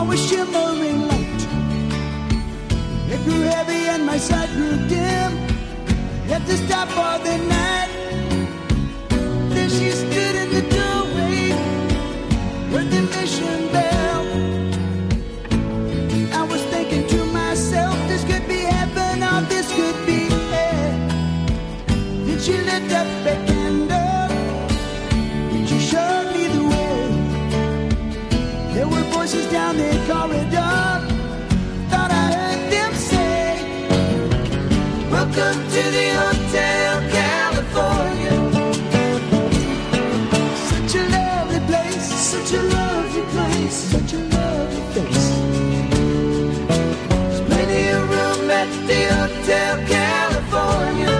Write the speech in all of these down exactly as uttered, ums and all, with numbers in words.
a shimmering light. It grew heavy and my sight grew dim. Had to stop for the night. Then she stood in the doorway, heard the mission bell. I was thinking to myself, this could be heaven or this could be hell. Then she lit up a candle, she showed me the way. There were voices down the corridor, thought I heard them say, welcome to the Hotel California. Such a lovely place, such a lovely place, such a lovely place. There's plenty of room at the Hotel California.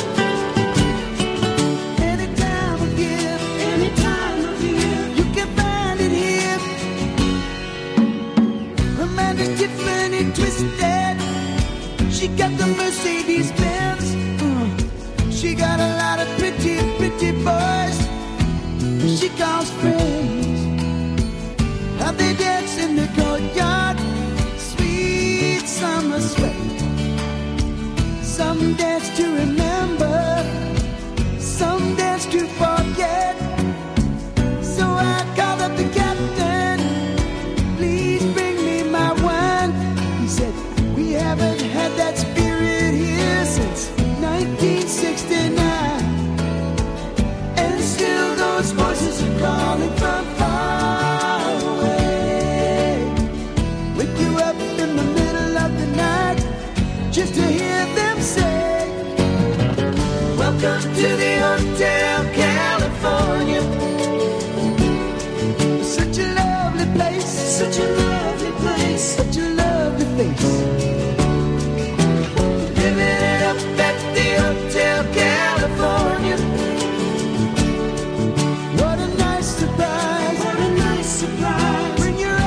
Any time of year, any time of year, you can find it here. Amanda's Tiffany twisted, she got the Mercedes Benz. Uh, she got a lot of pretty, pretty boys she calls friends. How they dance in the courtyard, sweet summer sweat. Some dance to remember, some dance to forget. So I called up the captain, please bring me my wine. He said, we haven't had that spirit here since nineteen sixty-nine. And still those voices are calling from far away. Wake you up in the middle of the night just to hear them say, welcome to the Hotel California. Such a lovely place, such a lovely place, such a lovely place. Living it up at the Hotel California. What a nice surprise, what a nice surprise. Bring your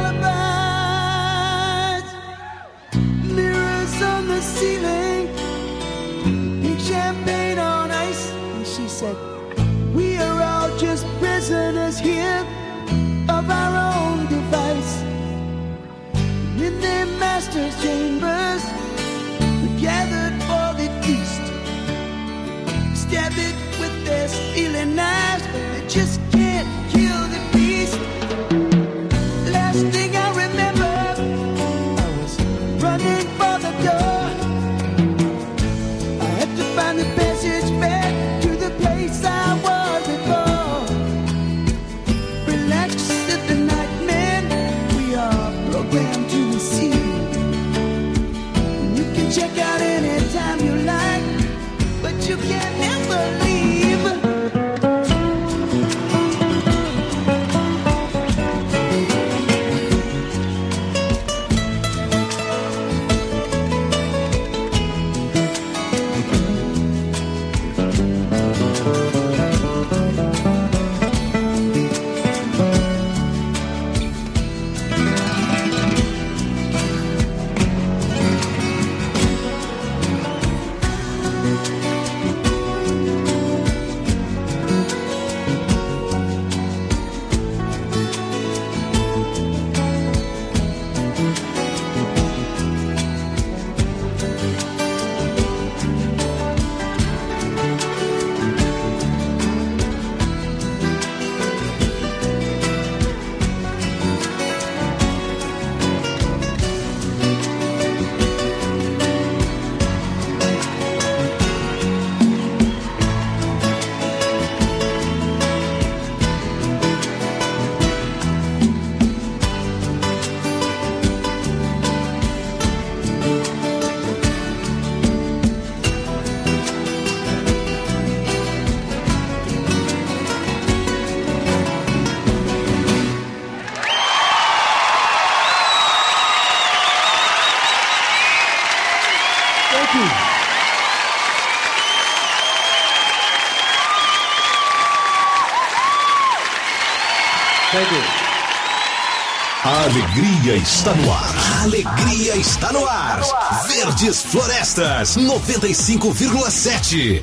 alibis. Mirrors on the ceiling, pink champagne on ice. And she said, we are all just prisoners here of our own device. In their master's chambers, we gathered for the feast. Stabbed it with their stealing knives, but they just can't kill the beast. Last thing I remember, I was running for the door. I had to find the passage back to the place I was before. Relax, said the nightman, we are programmed to receive. You can check out anytime you like, but you can never leave. A alegria está no ar. A alegria está no ar. Verdes Florestas, noventa e cinco vírgula sete.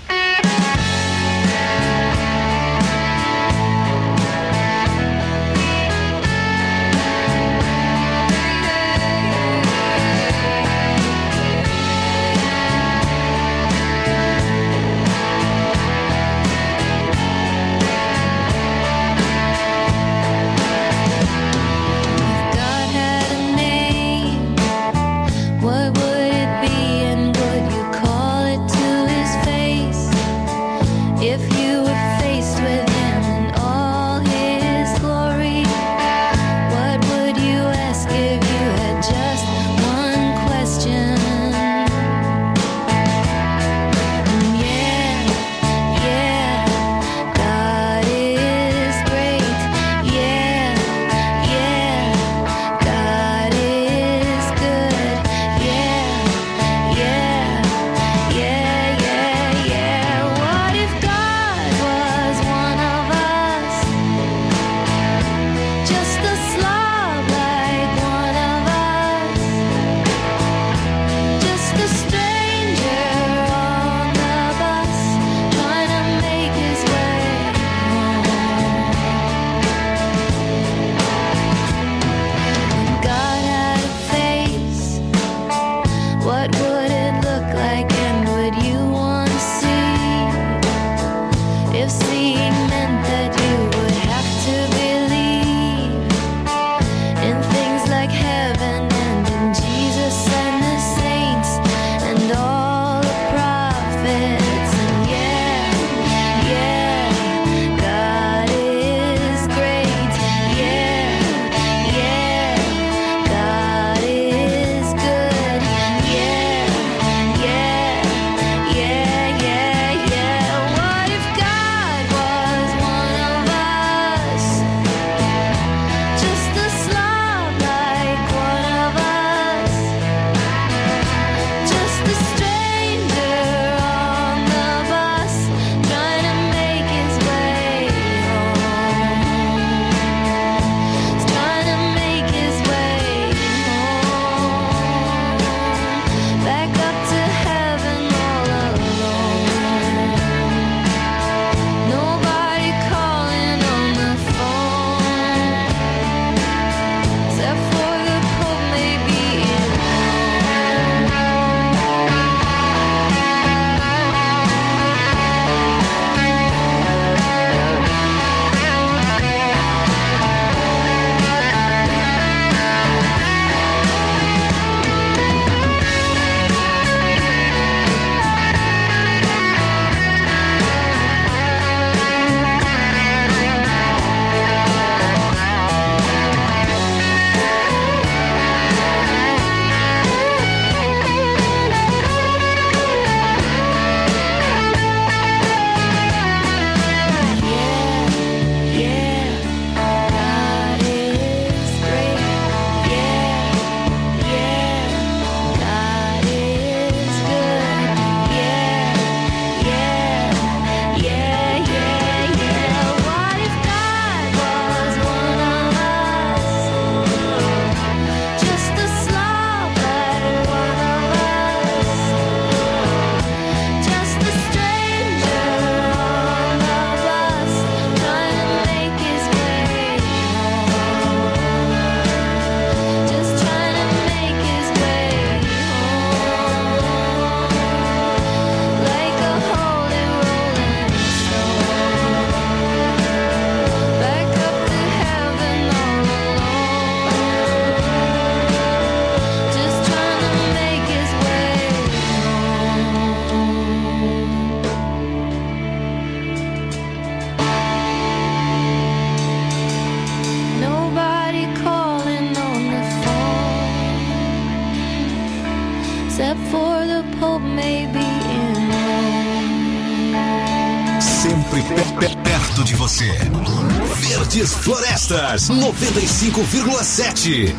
você. Verdes Florestas, noventa e cinco vírgula sete.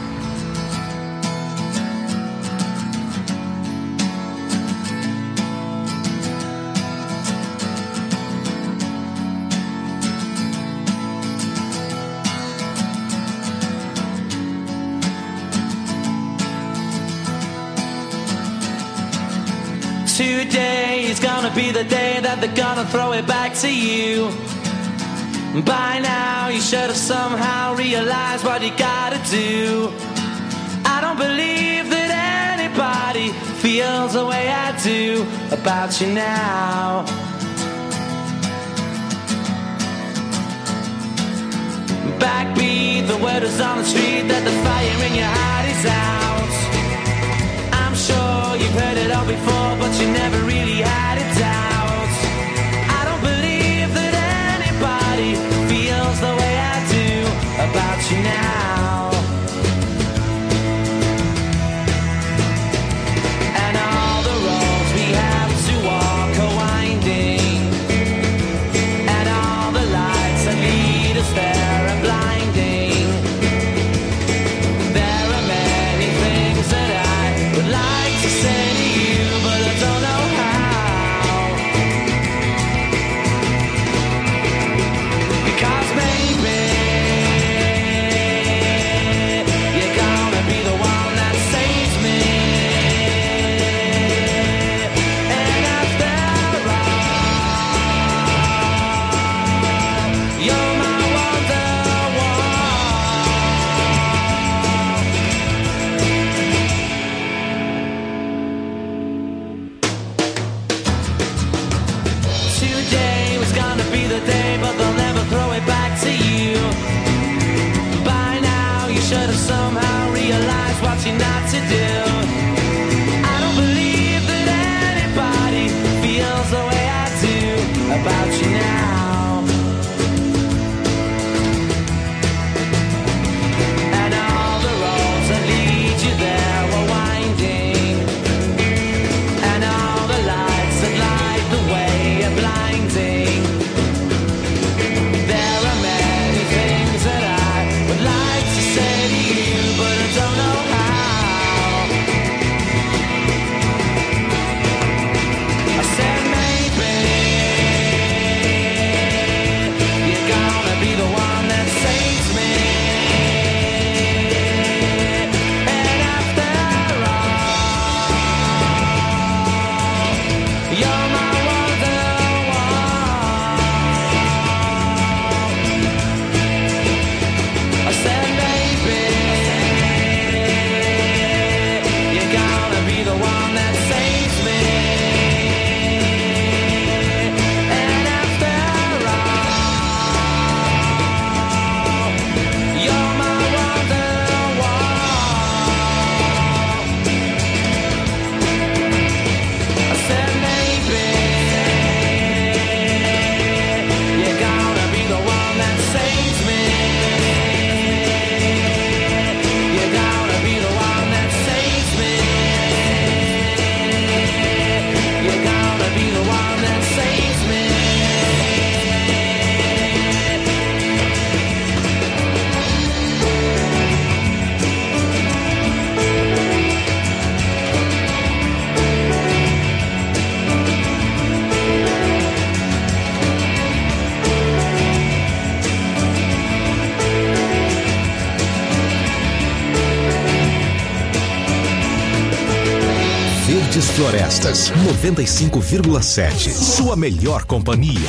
Today is gonna be the day that they're gonna throw it back to you. By now you should have somehow realized what you gotta do. I don't believe that anybody feels the way I do about you now. Backbeat, the word is on the street that the fire in your heart is out. I'm sure you've heard it all before, but you never really had a doubt. I don't believe that anybody feels the way I do about you now. And all the roads we have to walk are winding, and all the lights that lead us there are blinding. There are many things that I would like to say to you, but I don't know how. Because maybe you're gonna be the one that saves me. And after all, you're my Today was gonna be the day, but they'll never throw it back to you. By now you should have somehow realized what you're not to do. I don't believe that anybody feels the way I do about you now. And all the roads that lead you there were winding, and all the lights that light the way are blinding. There are many things that I would like to say to you, but I don't know how. I said maybe you're gonna be the one that saves me. And after all, you're my I said maybe you're gonna be the one that saves me. And after all, you're my Wonderwall. I said maybe you're gonna be the one that saves me. Verdes Florestas, noventa e cinco vírgula sete. Sua melhor companhia.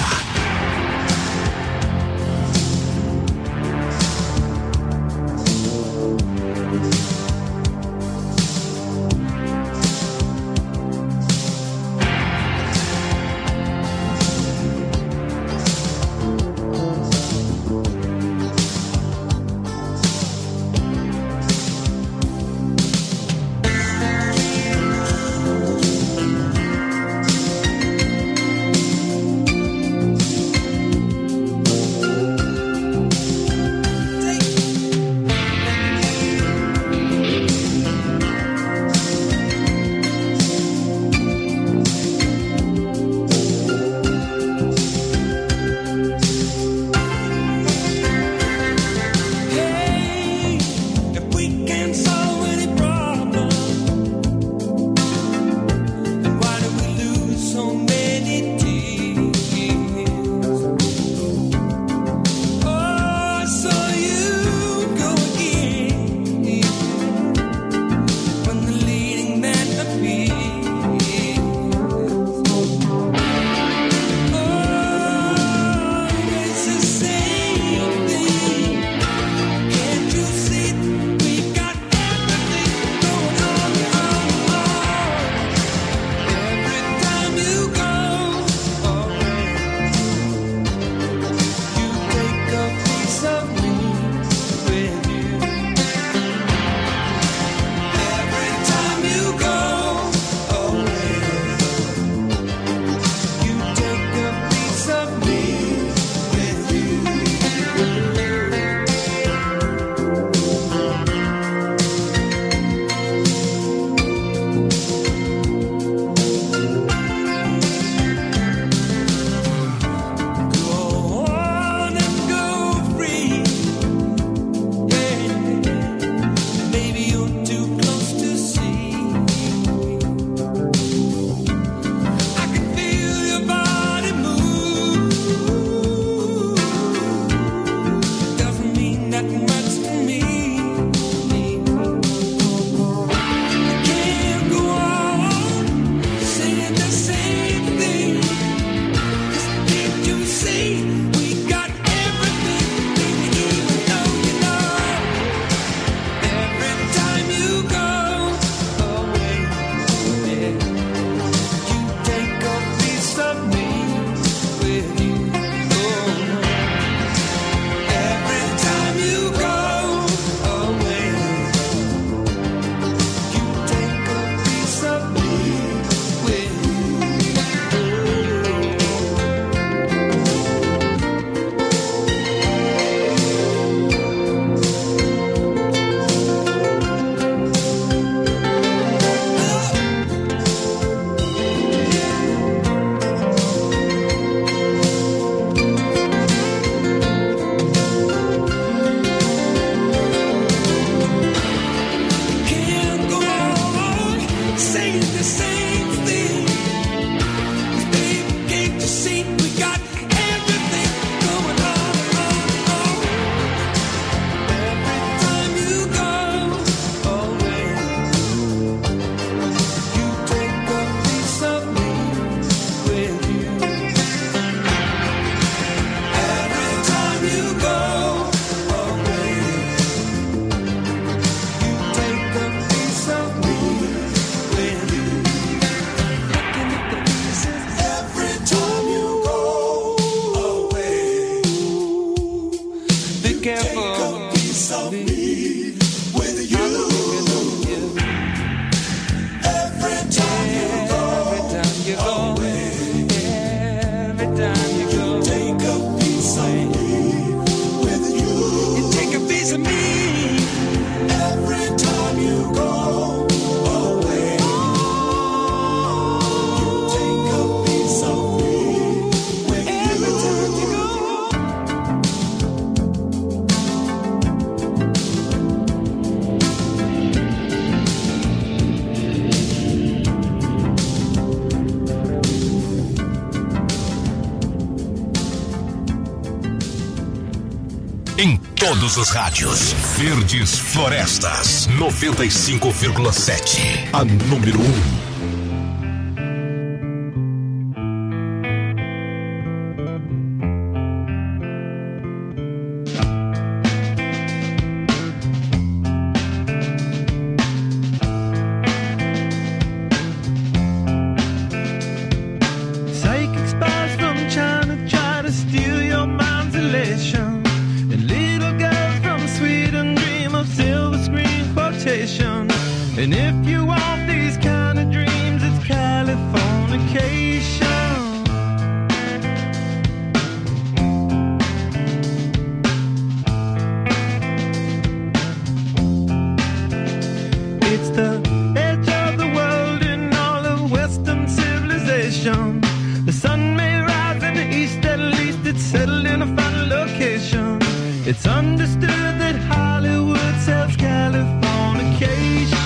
need with you. Every time you go away, every time you go, you take a piece of me with you. you take a piece of me. Every time you go away, you take a piece of me with Every you. time you go. Em todos os rádios, Verdes Florestas, noventa e cinco vírgula sete. A número um. Psychic spies from China try to steal your mind's elation. And little girls from Sweden dream of silver screen quotation. And if you want these kind of dreams, it's Californication. It's the edge of the world in all of Western civilization. The sun may rise in the east, at least it's settled in a final location. It's understood that Hollywood sells Californication.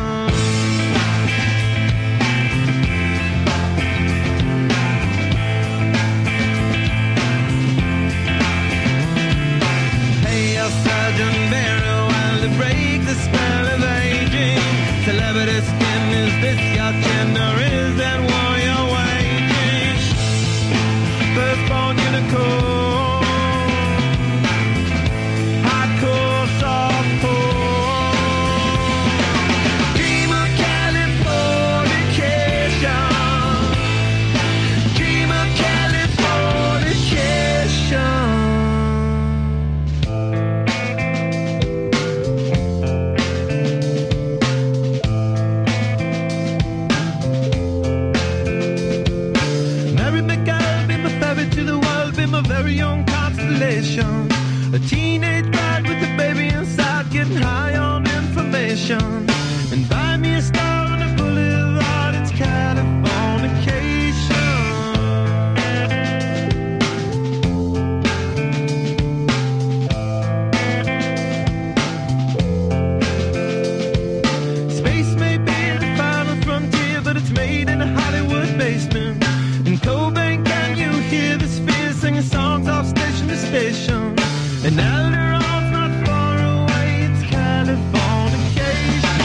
Hey, your Sergeant Barry, while to break the spell of aging. Celebrity skin, is this your gender? Is that war you're waging? Firstborn unicorn, hardcore softcore. Dream of Californication. Dream of Californication. Mary McGill, be my ferry to the world, be my very own constellation. A teenage bride with a baby inside, getting high on information. And buy me a star on a boulevard, it's Californication. Space may be the final frontier, but it's made in a Hollywood basement. In Cobain, can you hear the spheres singing songs off station to station? And Alderon's not far away, it's Californication.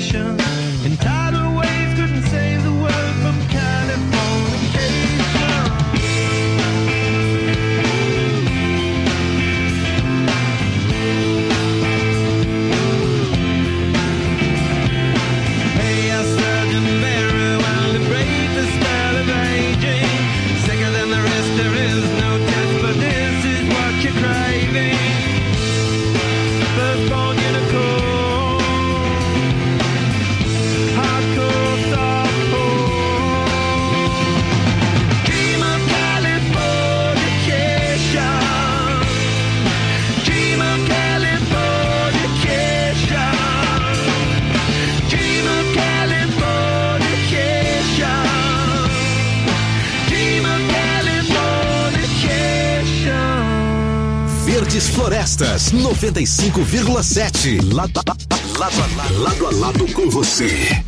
nation. And tidal waves couldn't save the world from Californication. Hey, I surgeon very well to break the spell of aging. Sicker than the rest, there is no test, but this is what you're craving. Firstborn unicorn, hardcore softcore. Dream of Californication. Dream of Californication. Dream of Californication. Dream of Californication. Verdes Florestas, noventa e cinco vírgula sete. Lado, lado, lado, lado a lado com você.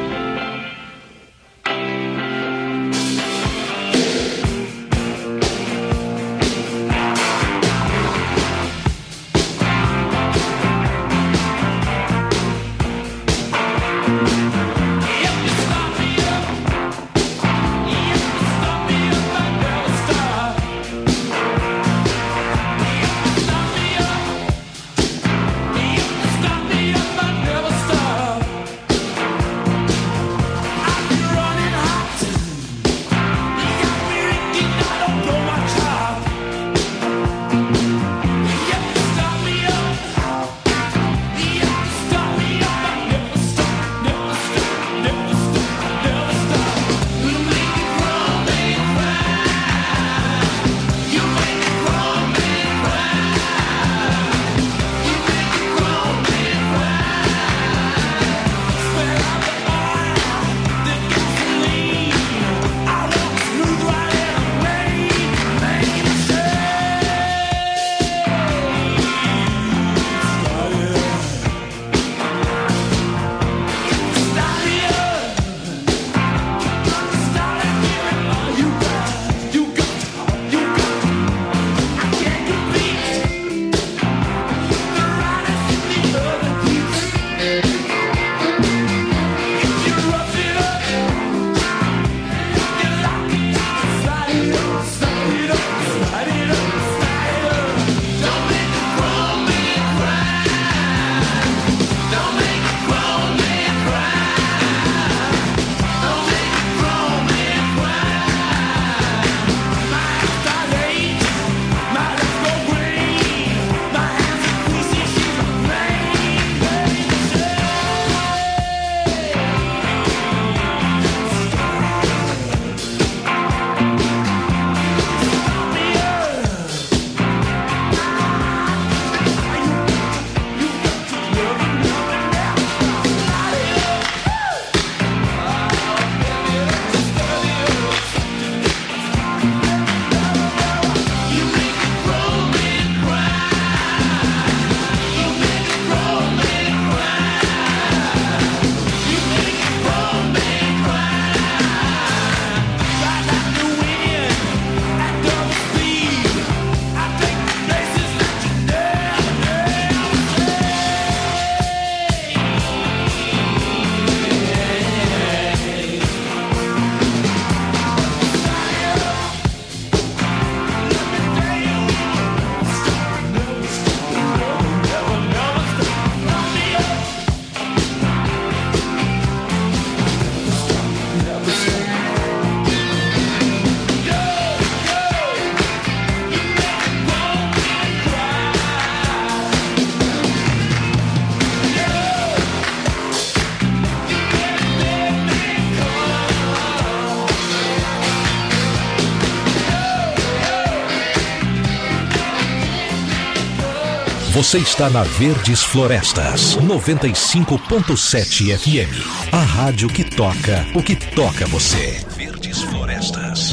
Você está na Verdes Florestas, noventa e cinco ponto sete F M. A rádio que toca o que toca você. Verdes Florestas.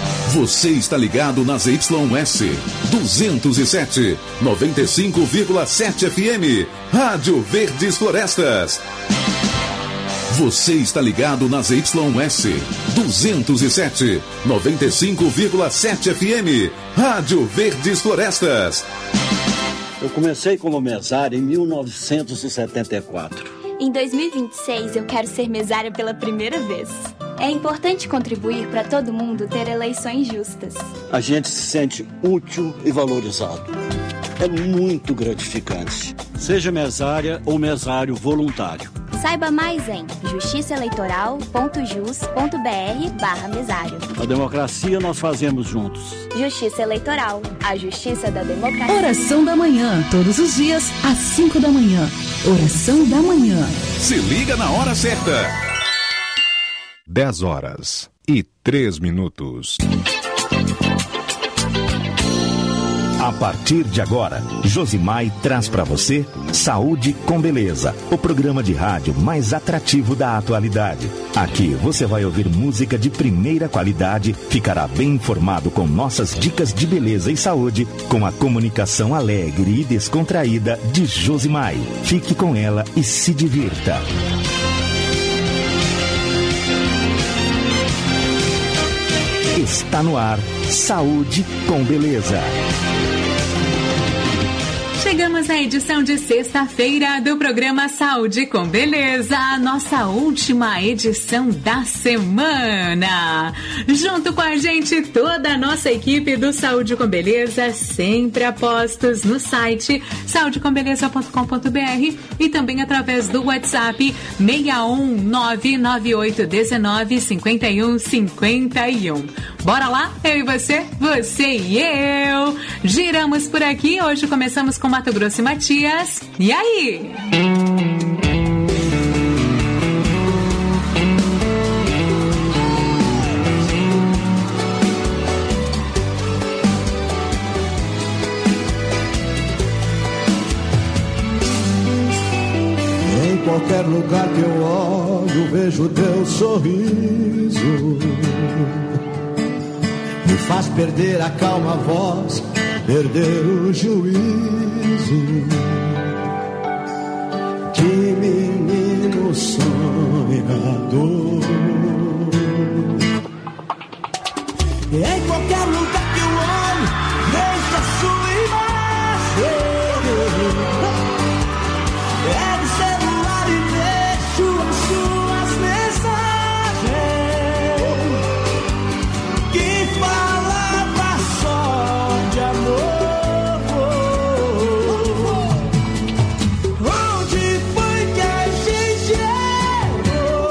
Você está ligado nas Y S duzentos e sete, noventa e cinco vírgula sete F M. Rádio Verdes Florestas. Você está ligado nas Y S duzentos e sete, noventa e cinco vírgula sete F M. Rádio Verdes Florestas. Eu comecei como mesário em mil novecentos e setenta e quatro. Em dois mil e vinte e seis, eu quero ser mesária pela primeira vez. É importante contribuir para todo mundo ter eleições justas. A gente se sente útil e valorizado. É muito gratificante. Seja mesária ou mesário voluntário. Saiba mais em justiçaeleitoral.jus.br barra mesário. A democracia nós fazemos juntos. Justiça Eleitoral, a justiça da democracia. Oração da manhã, todos os dias, às cinco da manhã. Oração da manhã. Se liga na hora certa. dez horas e três minutos. A partir de agora, Josimai traz para você Saúde com Beleza, o programa de rádio mais atrativo da atualidade. Aqui você vai ouvir música de primeira qualidade, ficará bem informado com nossas dicas de beleza e saúde, com a comunicação alegre e descontraída de Josimai. Fique com ela e se divirta. Está no ar, Saúde com Beleza. Chegamos à edição de sexta-feira do programa Saúde com Beleza, a nossa última edição da semana. Junto com a gente, toda a nossa equipe do Saúde com Beleza, sempre a postos no site saúde com beleza ponto com ponto b r e também através do WhatsApp seis um nove nove oito um nove cinco um cinco um. Bora lá? Eu e você, você e eu. Giramos por aqui, hoje começamos com Mato Grosso e Matias. E aí? Em qualquer lugar que eu olho, vejo teu sorriso. Me faz perder a calma voz, perder o juízo. Que menino sonhador. E em qualquer lugar que eu olho, vejo a sua imagem. Pego o celular e vejo as suas mensagens que falava só de amor. Onde foi que a gente errou?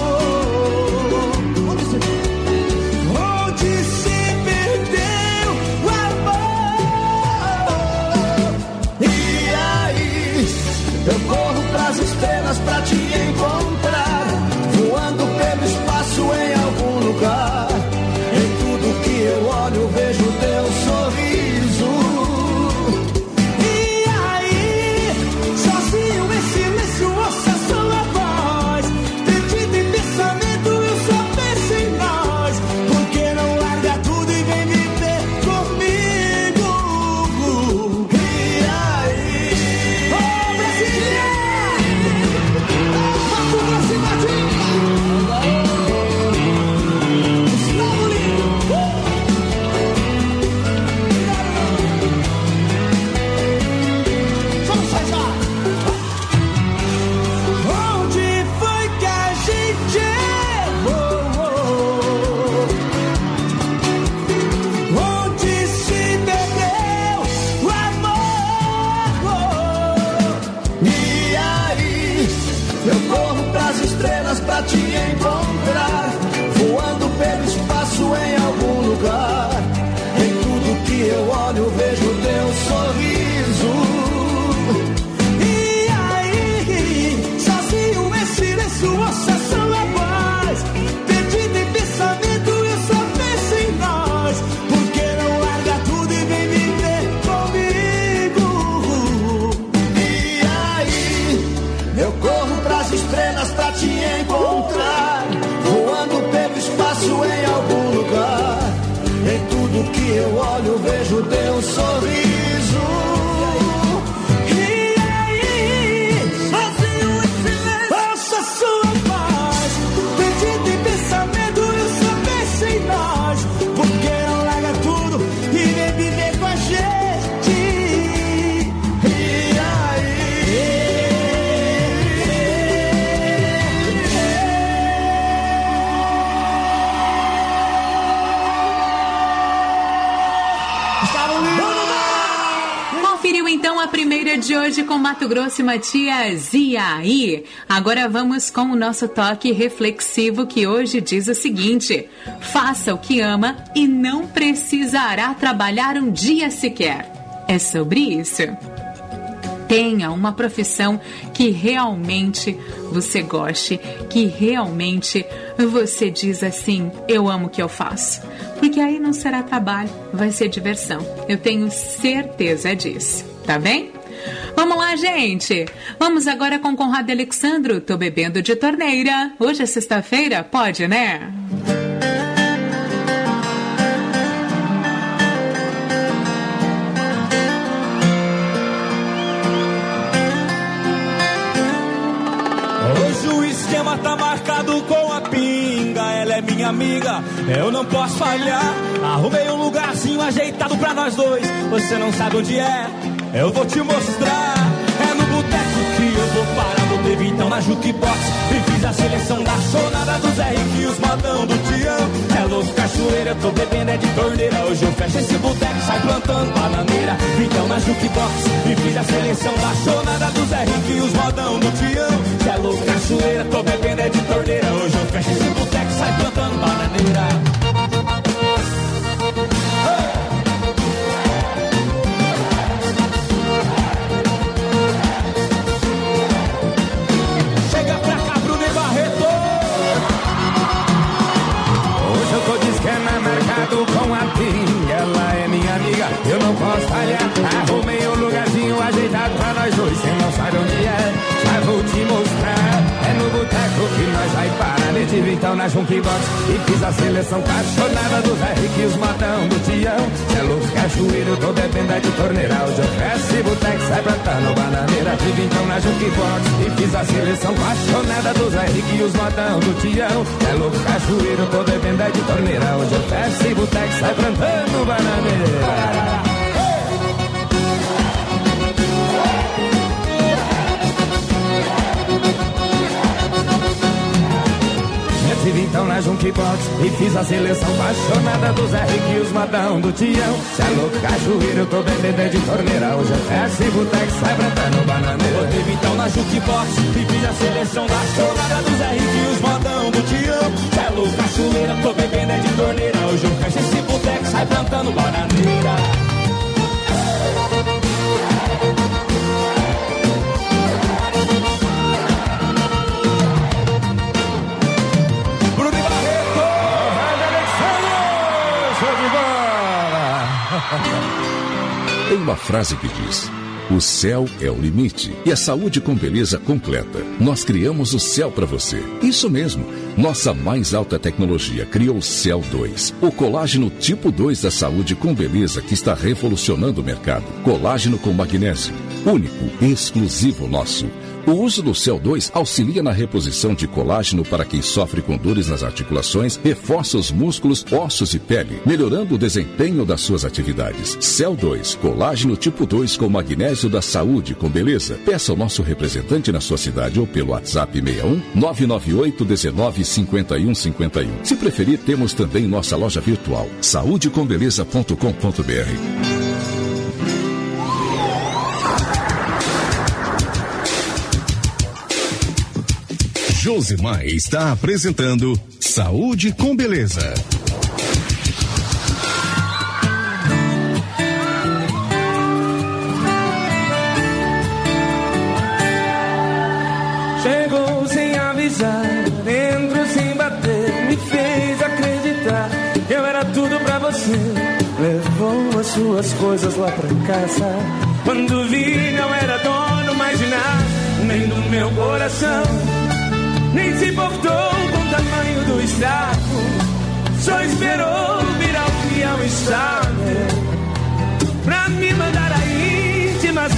Onde se perdeu o amor? E aí, eu corro pras estrelas pra te encontrar, voando pelo espaço em algum lugar. Em tudo que eu olho, vejo teu sorriso. E aí, sozinho em silêncio, ouça sua voz. Perdido em pensamento, eu só penso em nós. Por que não larga tudo e vem viver comigo? E aí, ô Brasília! Mato Grosso e Matias! Gustavo Lima! Vamos sair! Onde foi que a gente errou? Onde se perdeu o amor? E aí, eu corro pras estrelas pra te encontrar, voando pelo espaço em algum lugar. Em tudo que eu olho, vejo teu sorriso. E aí, sozinho em silêncio, ouça sua voz. Perdido em pensamento, eu só penso em nós. Por que não larga tudo e vem viver comigo? E aí, eu corro pras estrelas Conferiu então a primeira de hoje com Mato Grosso e Matias. E aí? Agora vamos com o nosso toque reflexivo, que hoje diz o seguinte: faça o que ama e não precisará trabalhar um dia sequer. É sobre isso. Tenha uma profissão que realmente você goste, que realmente você diz assim: eu amo o que eu faço. Porque aí não será trabalho, vai ser diversão. Eu tenho certeza disso, tá bem? Vamos lá, gente. Vamos agora com Conrado Alexandro. Tô bebendo de torneira. Hoje é sexta-feira? Pode, né? Tá marcado com a pinga, ela é minha amiga, eu não posso falhar. Arrumei um lugarzinho ajeitado pra nós dois, você não sabe onde é, eu vou te mostrar. É no boteco que eu vou parar, botei então na jukebox e fiz a seleção da sonada dos R e os modão do Tião. É louco, cachoeira, eu tô bebendo é de torneira. Hoje eu fecho esse boteco, sai plantando bananeira. Então na jukebox e fiz a seleção da sonada dos R e os modão do Tião. É louco, cachoeira, tô bebendo é de torneira. Hoje eu fecho esse boteco, sai plantando bananeira. Com a pinga, ela é minha amiga, eu não posso falhar. Arrumei um lugarzinho ajeitado pra nós dois, cê não sabe onde é, já vou te mostrar. É no boteco que nós vai parar, tive então na jukebox e fiz a seleção apaixonada dos R que os modão do Tião. Cê é louco, cachoeiro, tô bebendo é de torneira. Hoje eu fecho esse boteco, sai plantando bananeira. Tive então na jukebox e fiz a seleção apaixonada dos R que os modão do Tião. Cê é louco, cachoeiro, tô bebendo é de torneira. Hoje eu fecho esse boteco, sai plantando bananeira. Tive então na jukebox e fiz a seleção apaixonada dos R que os modão do Tião. Cê é louco, cachoeiro, eu tô bebendo de torneira. Hoje eu fecho esse boteco, sai plantando bananeira. Eu tive então na jukebox e fiz a seleção apaixonada dos R que os modão do Tião. Cê é louco, cachoeiro, eu tô bebendo de torneira. Hoje eu fecho esse boteco, sai plantando bananeira. Tem uma frase que diz: o céu é o limite e a saúde com beleza completa. Nós criamos o céu para você. Isso mesmo. Nossa mais alta tecnologia criou o Cell dois, o colágeno tipo dois da saúde com beleza que está revolucionando o mercado. Colágeno com magnésio, único, exclusivo nosso. O uso do Cell dois auxilia na reposição de colágeno para quem sofre com dores nas articulações, reforça os músculos, ossos e pele, melhorando o desempenho das suas atividades. Cell dois, colágeno tipo dois com magnésio da saúde com beleza. Peça ao nosso representante na sua cidade ou pelo WhatsApp seis um nove nove oito um nove cinco um cinco um. Se preferir, temos também nossa loja virtual saúde com beleza ponto com ponto b r. Josimar está apresentando Saúde com Beleza. Chegou sem avisar, entrou sem bater, me fez acreditar que eu era tudo pra você. Levou as suas coisas lá pra casa. Quando vi, não era dono mais de nada, nem do meu coração. Nem se importou com o tamanho do estrago, só esperou virar o que é um estado pra me mandar a intimação.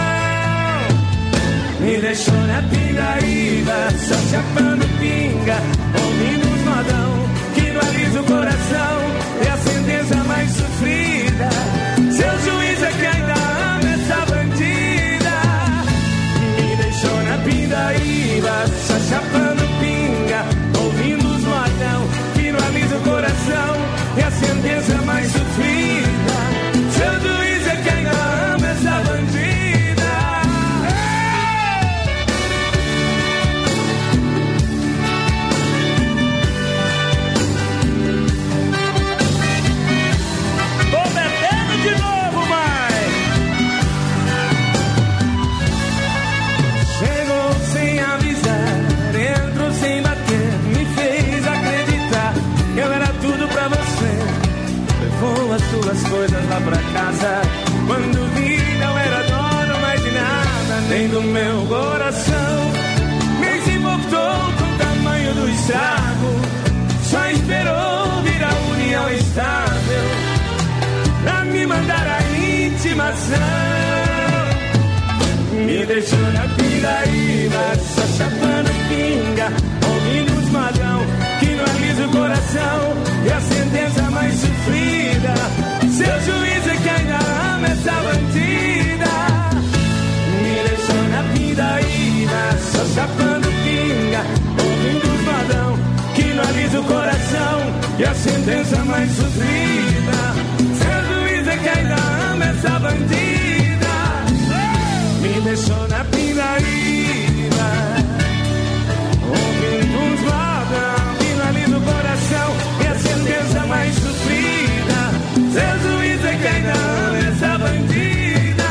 Me deixou na pindaíba, só chapando pinga, ouvindo os modão que não alisa o coração. É a sentença mais sofrida, seu juiz é que ainda ama essa bandida. Me deixou na pindaíba, só chapando pinga, ouvindo os modão que não alisa o coração. É a sentença mais sofrida, seu juiz é que ainda ama essa bandida. deixou na pindaíba, só chapando pinga, ouvindo os modão que não alisa o coração. E a sentença mais sofrida, seu juiz é que ainda ama essa bandida. Me deixou na pindaíba, só chapando pinga, ouvindo os modão que não alisa o coração. E a sentença mais sofrida, seu juiz é que ainda ama essa bandida. Me deixou na pindaíba, ouvindo uns modão que não alisa o coração. E a sentença mais sofrida, seu juiz é que ainda ama essa bandida.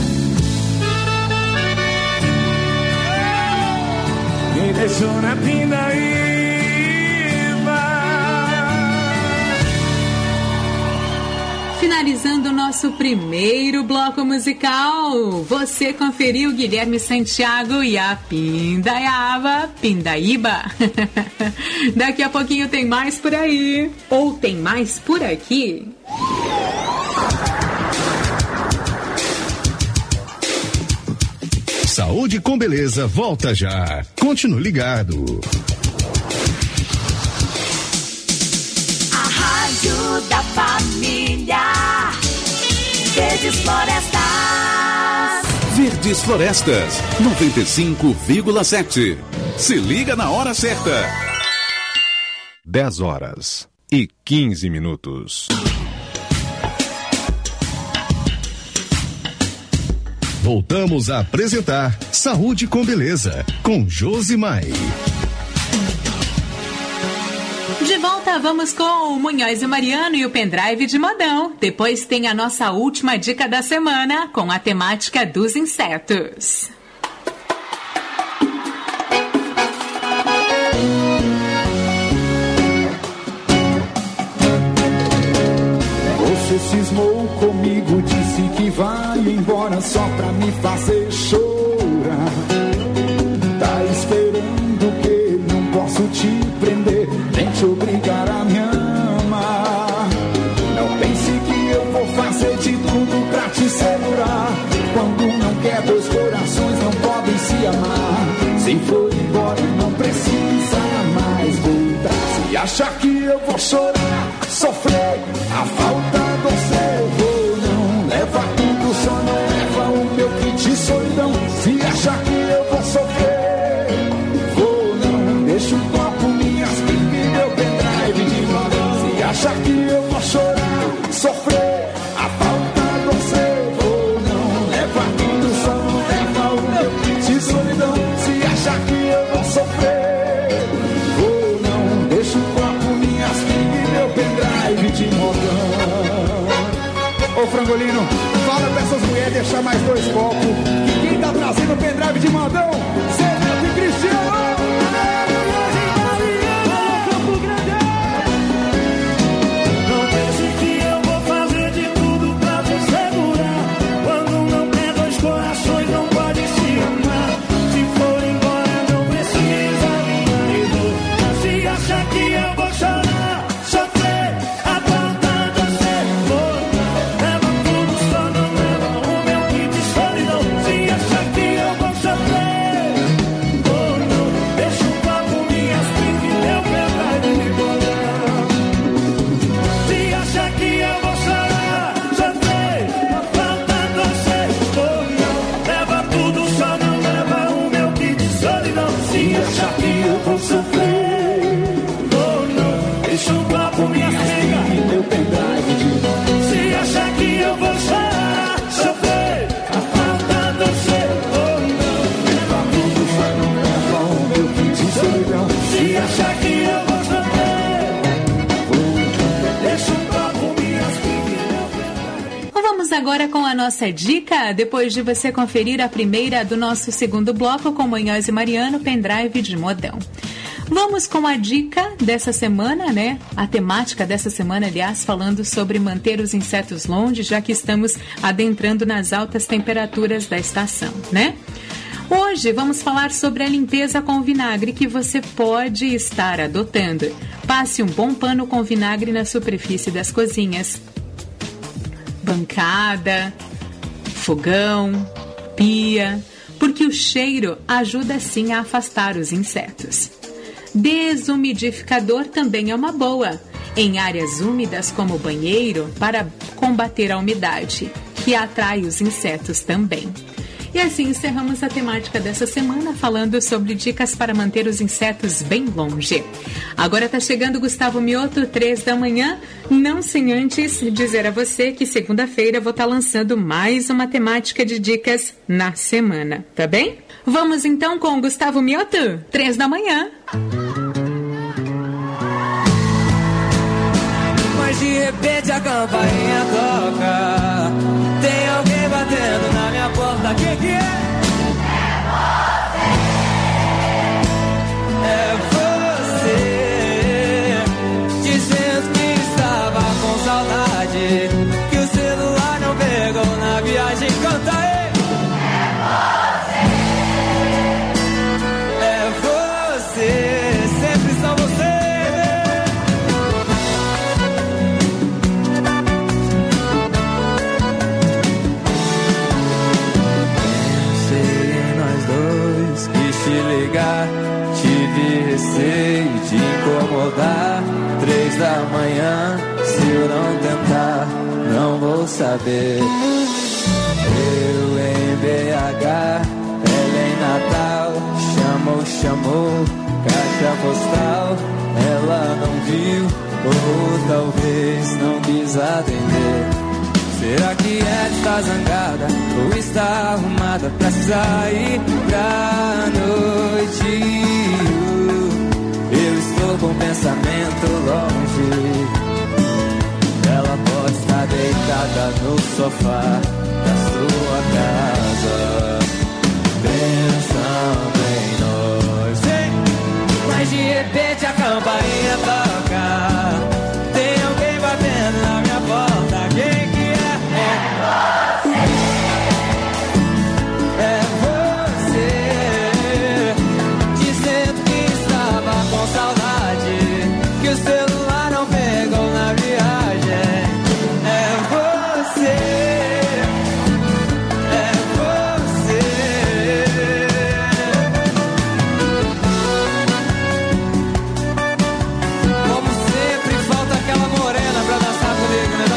Me deixou na pindaíba. Finalizando o nosso primeiro bloco musical, você conferiu Guilherme Santiago e a Pindaiaba, Pindaíba. Daqui a pouquinho tem mais por aí, ou tem mais por aqui. Saúde com Beleza volta já. Continue ligado. A Rádio da Família. Verdes Florestas. Verdes Florestas, noventa e cinco vírgula sete. Se liga na hora certa. dez horas e quinze minutos. Voltamos a apresentar Saúde com Beleza, com Josimai. De volta, vamos com o Munhoz e Mariano e o pendrive de modão. Depois tem a nossa última dica da semana, com a temática dos insetos. Você cismou comigo, disse que vai embora só pra me fazer chorar. Tá esperando que não posso te prender, nem te obrigar a me amar. Não pense que eu vou fazer de tudo pra te segurar. Quando não quer, dois corações não podem se amar. Se for embora, não precisa mais voltar. Se acha que eu vou chorar, sofrer a falta do seu vou não leva tudo, só não leva o meu kit de solidão. Se acha que eu vou sofrer, vou não deixa um copo, minhas pingas e meu pendrive de modão. Se acha que eu vou chorar, sofrer a falta do seu vou não leva tudo, só não leva o meu kit de solidão. Se acha que eu vou sofrer, vou não deixa um copo, minhas pingas e meu pendrive de modão. Ô Frangolino, fala pra essas mulheres deixar mais dois copos. Que quem tá trazendo o pendrive de modão? Zé e Cristiano! Não pense que eu vou fazer de tudo pra te segurar. Quando não tem dois corações, não pode se amar. Se for embora, não precisa me dor. Se acha que eu vou chorar, sofrer, a falta do seu amor. Leva tudo, só não leva o meu kit de solidão. Se acha que eu vou sofrer, oh não, deixa um copo, minhas pingas e meu pendrive de modão. Se acha que eu vou chorar, sofrer, a falta do seu amor. Não, leva tudo, só não leva o meu kit de solidão. Se acha que eu vou sofrer, oh não, deixa um copo, minhas pingas e meu pendrive de modão. Se acha que eu vou chorar, sofrer, a falta do seu amor. Não, leva tudo, só não leva o meu kit de solidão. Se acha que eu vou sofrer, deixa um copo, minhas pingas e meu pendrive. Vamos agora com a nossa dica, depois de você conferir a primeira do nosso segundo bloco com Munhoz e Mariano, pendrive de modão. Vamos com a dica dessa semana, né? A temática dessa semana, aliás, falando sobre manter os insetos longe, já que estamos adentrando nas altas temperaturas da estação, né? Hoje vamos falar sobre a limpeza com vinagre que você pode estar adotando. Passe um bom pano com vinagre na superfície das cozinhas, bancada, fogão, pia. porque o cheiro ajuda sim a afastar os insetos. Desumidificador também é uma boa, em áreas úmidas como o banheiro, para combater a umidade, que atrai os insetos também. E assim encerramos a temática dessa semana falando sobre dicas para manter os insetos bem longe. Agora tá chegando Gustavo Mioto, três da manhã, não sem antes dizer a você que segunda-feira vou estar lançando mais uma temática de dicas na semana, tá bem? Vamos então com Gustavo Mioto, três da manhã. Mas de repente a campainha toca, tem alguém batendo na minha porta. Quem que é? É você, dizendo que estava com saudade, que o celular não pegou na viagem. Canta aí! É você, sempre são vocês. Tive receio de incomodar. Três da manhã, se eu não tentar, não vou saber. Eu em B H, ela em Natal, chamou, chamou, caixa postal. Ela não viu, ou talvez não quis atender. Será que ela está zangada ou está arrumada pra sair pra noite? Eu estou com o pensamento longe. Ela pode estar deitada no sofá da sua casa, pensando em nós. Mas de repente a campainha toca, tem alguém batendo na minha porta. Quem que é? É você, dizendo que estava com saudade, que o celular não pegou na viagem. É você, é você. Como sempre, falta aquela morena pra dançar comigo, né?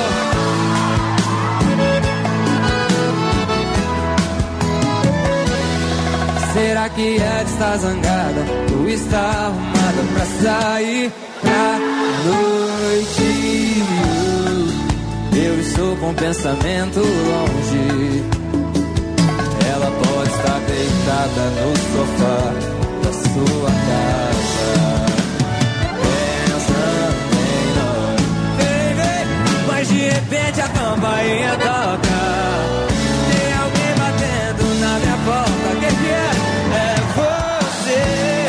Será que ela está zangada ou está arrumada pra sair pra noite? Eu estou com o pensamento longe. Ela pode estar deitada no sofá da sua casa, pensando em nós. Vem, vem. Mas de repente a campainha toca, tem alguém batendo na minha porta. Quem que é? É você,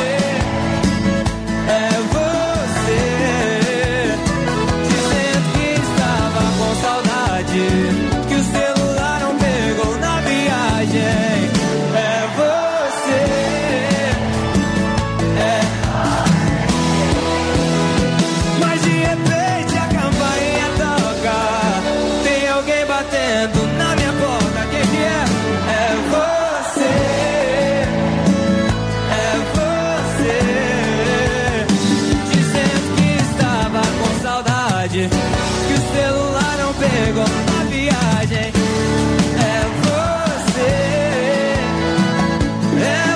é você, dizendo que estava com saudade, que o celular não pegou na viagem. É você, é. Mas de repente a campainha toca, tem alguém batendo na minha porta. Quem que é? É você. Que o celular não pegou na viagem. É você, é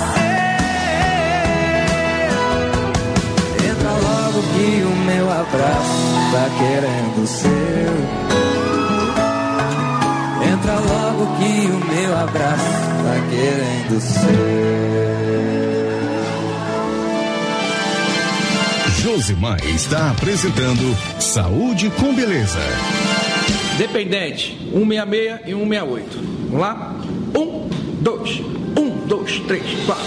você. Entra logo que o meu abraço tá querendo o seu. Entra logo que o meu abraço tá querendo o seu. Josimar está apresentando Saúde com Beleza. Dependente, um seis seis e um seis oito. Vamos lá? Um, dois, um, dois, três, quatro.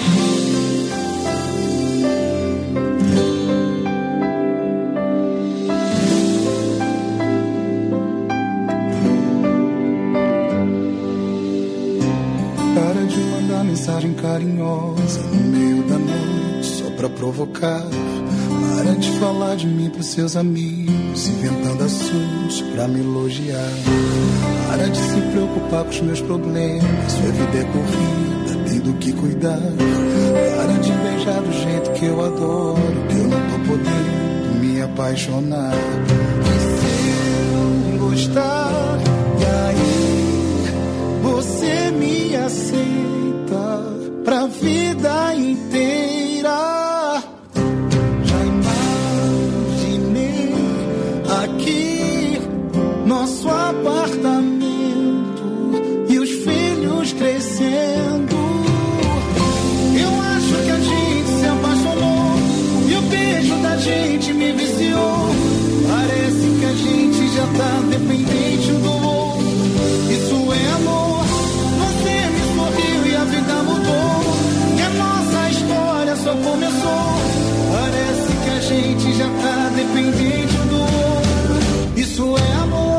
Para de mandar mensagem carinhosa no meio da noite só pra provocar. Para de falar de mim pros seus amigos, inventando assuntos pra me elogiar. Para de se preocupar com os meus problemas, sua vida é corrida, tem do que cuidar. Para de beijar do jeito que eu adoro, que eu não tô podendo me apaixonar. E se eu gostar, e aí você me aceita pra vida inteira. Já imaginei aqui nosso apartamento e os filhos crescendo. Eu acho que a gente se apaixonou e o beijo da gente me viciou. Parece que a gente já tá dependente um do outro. Isso é amor. Você me sorriu e a vida mudou. E a nossa história só começou. Parece que a gente já tá dependente um do outro. Isso é amor.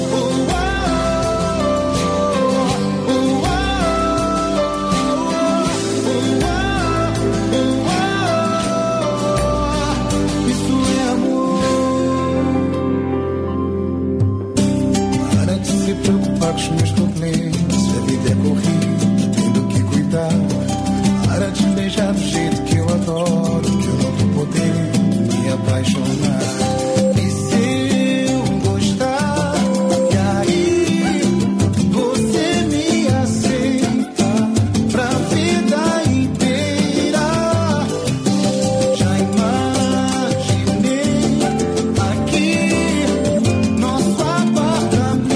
Com os meus problemas, a vida é corrida, tendo que cuidar. Para de beijar do jeito que eu adoro, que eu não tô podendo me apaixonar. E se eu gostar, e aí você me aceita pra vida inteira. Já imaginei aqui nosso apartamento.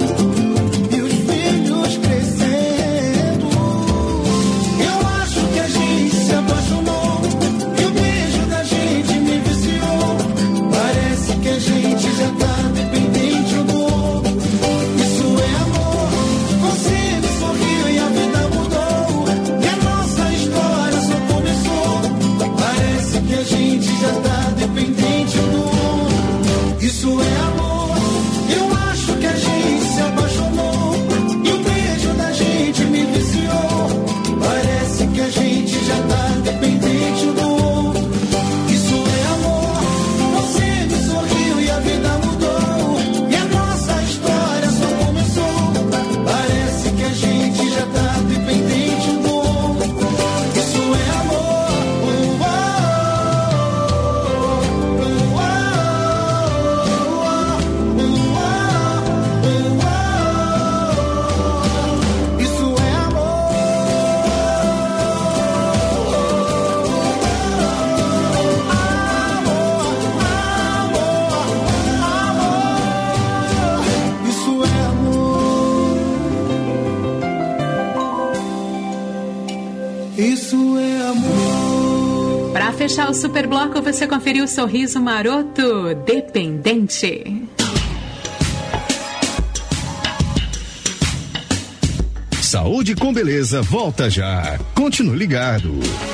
Fechar o Superbloco, você conferiu o Sorriso Maroto, Dependente. Saúde com Beleza volta já. Continue ligado.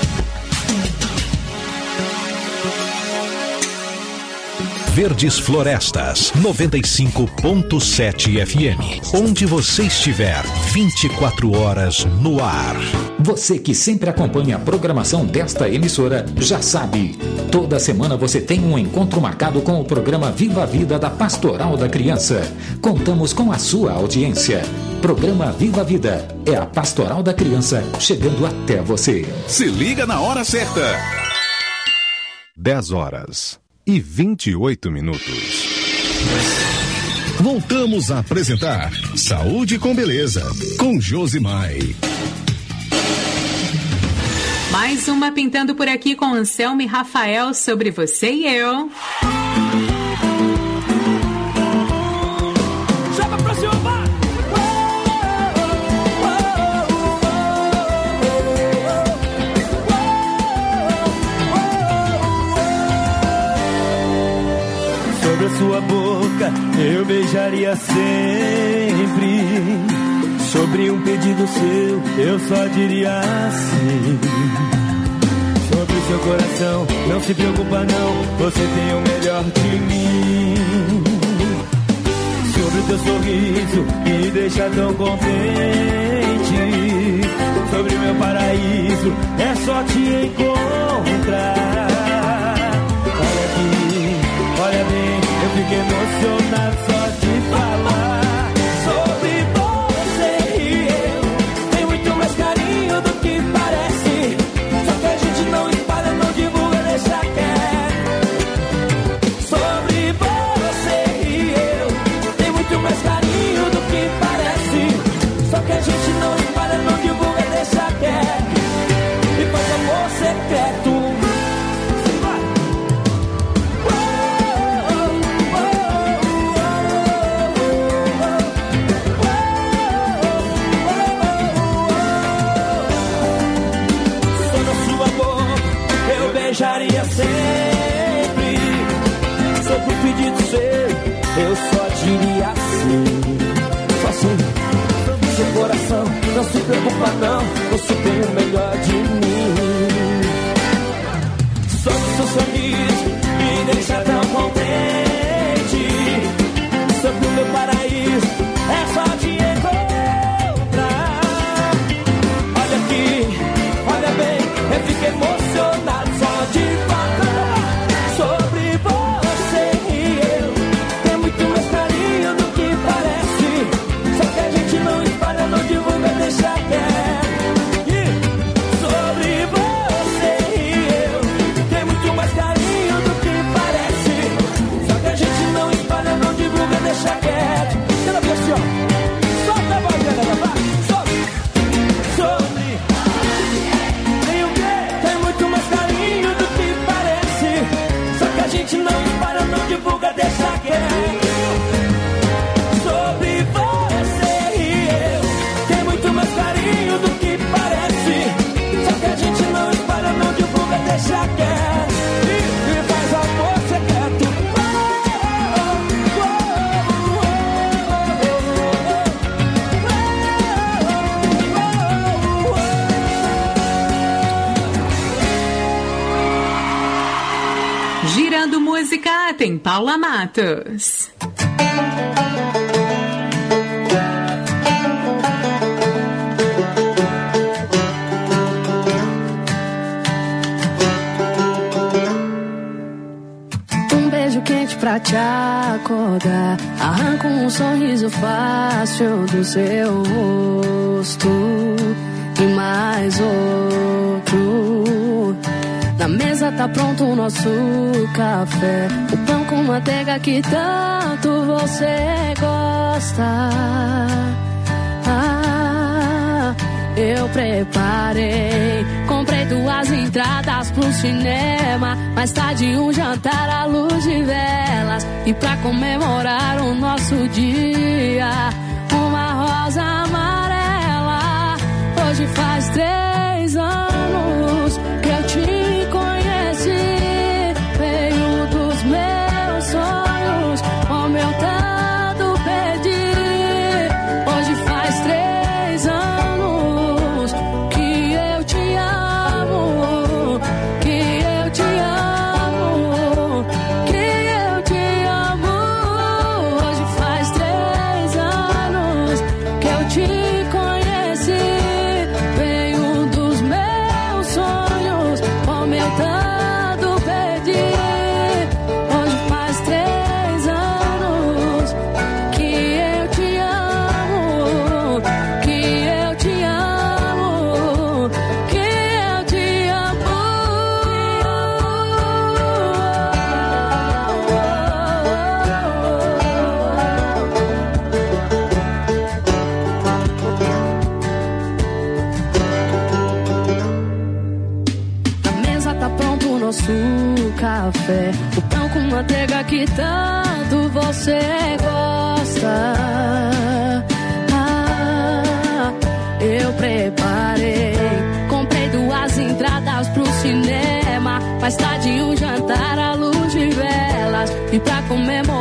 Verdes Florestas, noventa e cinco ponto sete F M. Onde você estiver, vinte e quatro horas no ar. Você que sempre acompanha a programação desta emissora já sabe. Toda semana você tem um encontro marcado com o programa Viva a Vida da Pastoral da Criança. Contamos com a sua audiência. Programa Viva a Vida é a Pastoral da Criança chegando até você. Se liga na hora certa. dez horas e vinte e oito minutos. Voltamos a apresentar Saúde com Beleza, com Josimai. Mais uma pintando por aqui com Anselmo e Rafael sobre você e eu. Chama pra cima, vai! Sobre a sua boca eu beijaria sempre. Sobre um pedido seu eu só diria sim. Sobre seu coração não se preocupa não, você tem o melhor de mim. Sobre o teu sorriso que me deixa tão contente. Sobre o meu paraíso é só te encontrar. Olha aqui, olha bem, eu fiquei emocionado só de falar sobre você e eu. Tem muito mais carinho do que você, eu só diria assim, só assim. Seu coração, não se preocupa não, você tem o melhor de mim. Sobre seu sorriso, me deixa tão contente. Sobre o meu paraíso, é só te encontrar. Olha aqui, olha bem, eu fico emocionado só de falar sobre você e eu. Tem muito mais carinho do que parece, só que a gente não espalha, não divulga, deixa quieto. Sobre você e eu, tem muito mais carinho do que parece, só que a gente não espalha, não divulga, deixa quieto. Quero ver assim, ó. Solta a voz, galera, vai, sobe. Sobre. Tem o quê? Tem muito mais carinho do que parece, só que a gente não espalha, não divulga, deixa quieto. Sobre você e eu, tem muito mais carinho do que parece, só que a gente não espalha, não divulga, deixa quieto. E, e faz amor secreto. Girando música, tem Paula Matos. Um beijo quente pra te acordar, arranco um sorriso fácil do seu rosto e mais outro. Na mesa tá pronto o nosso café, o pão com manteiga que tanto você gosta. Ah, eu preparei, comprei duas entradas pro cinema, mais tarde um jantar à luz de velas, e pra comemorar o nosso dia, uma rosa amarela. Hoje faz três anos que eu te conheci, veio dos meus sonhos, como eu tanto perdi. Hoje faz três anos que eu te amo, que eu te amo, que eu te amo. Hoje faz três anos que eu te conheci, veio dos meus sonhos, como eu tanto perdi. Hoje faz três anos que eu te amo, que eu te amo, que eu te Na mesa tá pronto o nosso café, o pão com manteiga que tanto você gosta. Ah, eu preparei, comprei duas entradas pro cinema, mais tarde um jantar à luz de velas, e pra comemorar